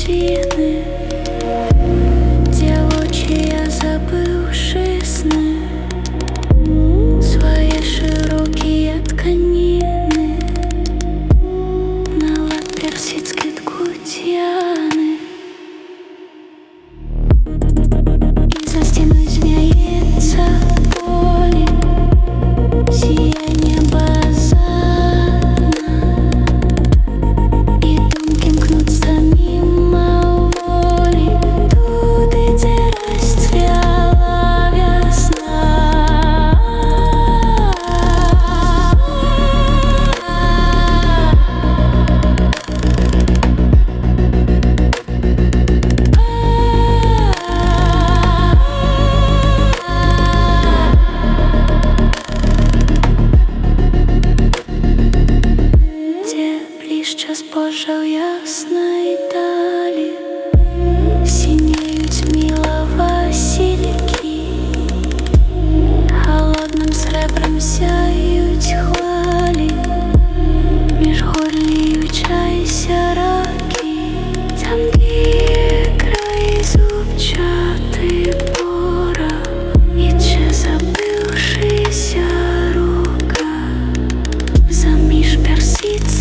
паутины, девочья забывшие сны, свои широкие тканины, на персидские ткутьяны. И за стеной змеится поле, сияние базана, и думки мкнутся мимо воли, туды, где расцвела весна. Час позже в ясной дали синеют мило васильки, холодным сребром сяють хвалі, між горліючайся раки, там б'є край зубчатий порох, і чи забившися рука заміж персидських